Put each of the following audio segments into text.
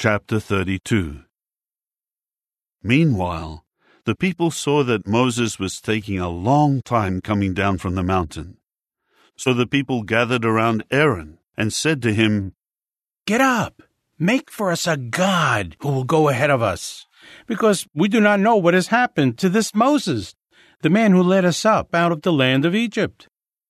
Chapter 32. Meanwhile, the people saw that Moses was taking a long time coming down from the mountain. So the people gathered around Aaron and said to him, "Get up, make for us a god who will go ahead of us, because we do not know what has happened to this Moses, the man who led us up out of the land of Egypt."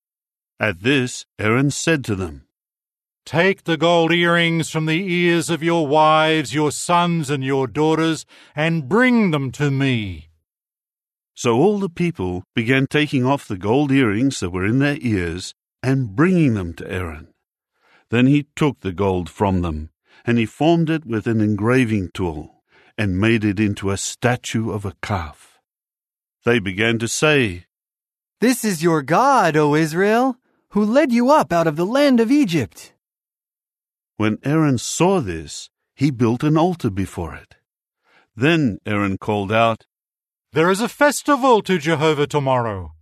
At this, Aaron said to them, "Take the gold earrings from the ears of your wives, your sons, and your daughters, and bring them to me." So all the people began taking off the gold earrings that were in their ears and bringing them to Aaron. Then he took the gold from them, and he formed it with an engraving tool, and made it into a statue of a calf. They began to say, "This is your God, O Israel, who led you up out of the land of Egypt." When Aaron saw this, he built an altar before it. Then Aaron called out, "There is a festival to Jehovah tomorrow."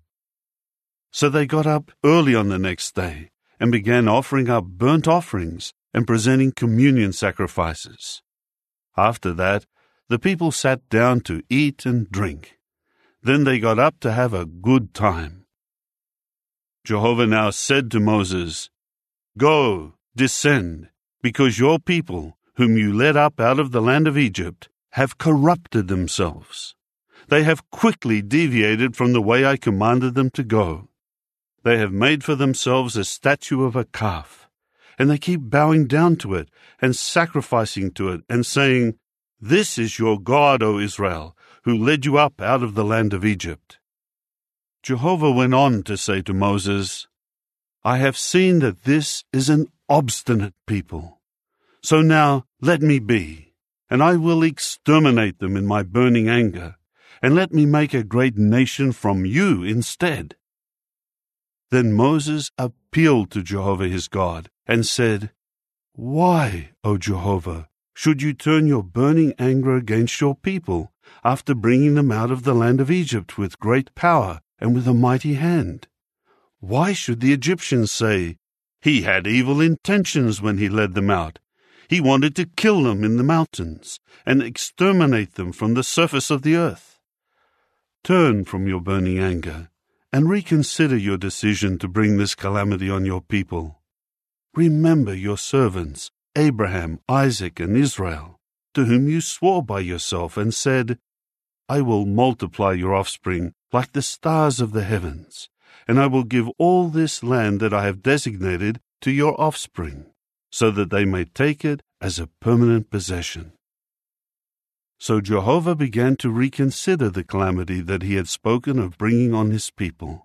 So they got up early on the next day and began offering up burnt offerings and presenting communion sacrifices. After that, the people sat down to eat and drink. Then they got up to have a good time. Jehovah now said to Moses, "Go, descend, because your people, whom you led up out of the land of Egypt, have corrupted themselves. They have quickly deviated from the way I commanded them to go. They have made for themselves a statue of a calf, and they keep bowing down to it and sacrificing to it and saying, 'This is your God, O Israel, who led you up out of the land of Egypt.'" Jehovah went on to say to Moses, "I have seen that this is an obstinate people. So now let me be, and I will exterminate them in my burning anger, and let me make a great nation from you instead." Then Moses appealed to Jehovah his God and said, "Why, O Jehovah, should you turn your burning anger against your people after bringing them out of the land of Egypt with great power and with a mighty hand? Why should the Egyptians say, 'He had evil intentions when he led them out. He wanted to kill them in the mountains and exterminate them from the surface of the earth'? Turn from your burning anger and reconsider your decision to bring this calamity on your people. Remember your servants, Abraham, Isaac, and Israel, to whom you swore by yourself and said, 'I will multiply your offspring like the stars of the heavens, and I will give all this land that I have designated to your offspring, so that they may take it as a permanent possession.'" So Jehovah began to reconsider the calamity that he had spoken of bringing on his people.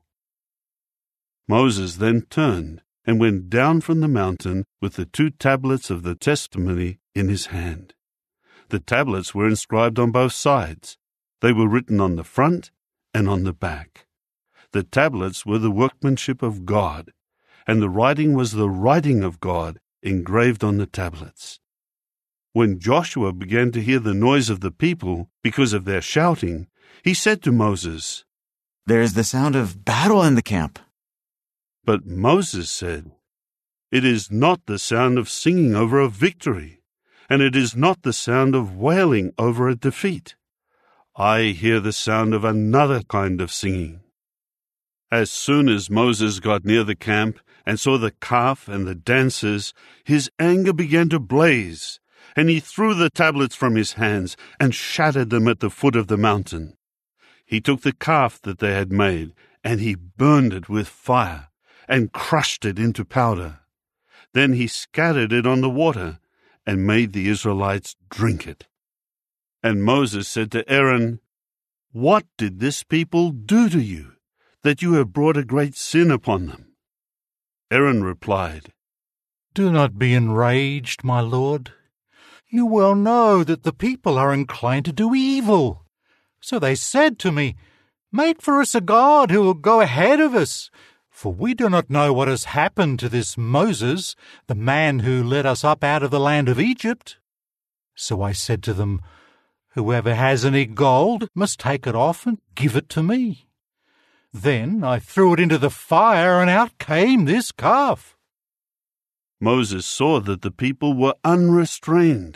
Moses then turned and went down from the mountain with the 2 tablets of the testimony in his hand. The tablets were inscribed on both sides. They were written on the front and on the back. The tablets were the workmanship of God, and the writing was the writing of God engraved on the tablets. When Joshua began to hear the noise of the people because of their shouting, he said to Moses, "There is the sound of battle in the camp." But Moses said, "It is not the sound of singing over a victory, and it is not the sound of wailing over a defeat. I hear the sound of another kind of singing." As soon as Moses got near the camp and saw the calf and the dancers, his anger began to blaze, and he threw the tablets from his hands and shattered them at the foot of the mountain. He took the calf that they had made, and he burned it with fire and crushed it into powder. Then he scattered it on the water and made the Israelites drink it. And Moses said to Aaron, "What did this people do to you, that you have brought a great sin upon them?" Aaron replied, "Do not be enraged, my lord. You well know that the people are inclined to do evil. So they said to me, 'Make for us a god who will go ahead of us, for we do not know what has happened to this Moses, the man who led us up out of the land of Egypt.' So I said to them, 'Whoever has any gold must take it off and give it to me.' Then I threw it into the fire, and out came this calf." Moses saw that the people were unrestrained,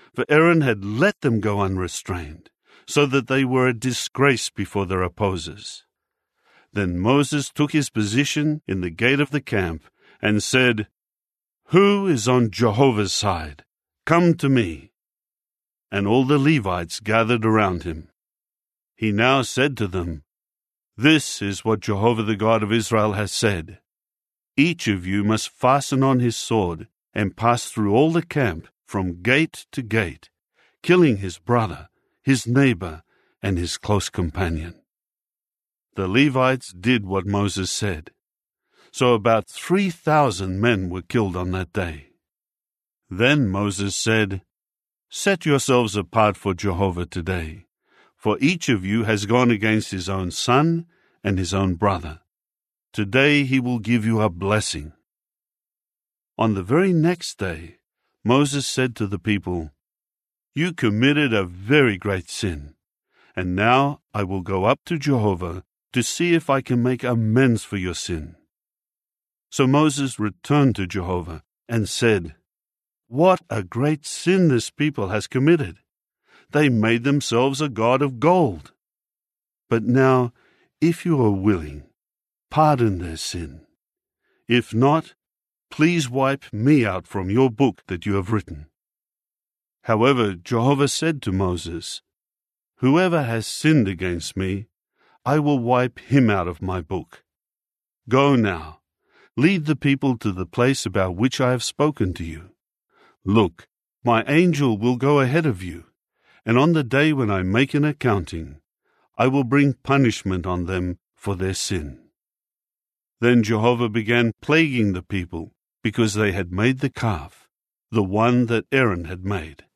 for Aaron had let them go unrestrained, so that they were a disgrace before their opposers. Then Moses took his position in the gate of the camp and said, "Who is on Jehovah's side? Come to me." And all the Levites gathered around him. He now said to them, "This is what Jehovah the God of Israel has said. Each of you must fasten on his sword and pass through all the camp from gate to gate, killing his brother, his neighbor, and his close companion." The Levites did what Moses said. So about 3,000 men were killed on that day. Then Moses said, "Set yourselves apart for Jehovah today, for each of you has gone against his own son and his own brother. Today he will give you a blessing." On the very next day, Moses said to the people, "You committed a very great sin, and now I will go up to Jehovah to see if I can make amends for your sin." So Moses returned to Jehovah and said, "What a great sin this people has committed! They made themselves a god of gold. But now, if you are willing, pardon their sin. If not, please wipe me out from your book that you have written." However, Jehovah said to Moses, "Whoever has sinned against me, I will wipe him out of my book. Go now, lead the people to the place about which I have spoken to you. Look, my angel will go ahead of you, and on the day when I make an accounting, I will bring punishment on them for their sin." Then Jehovah began plaguing the people because they had made the calf, the one that Aaron had made.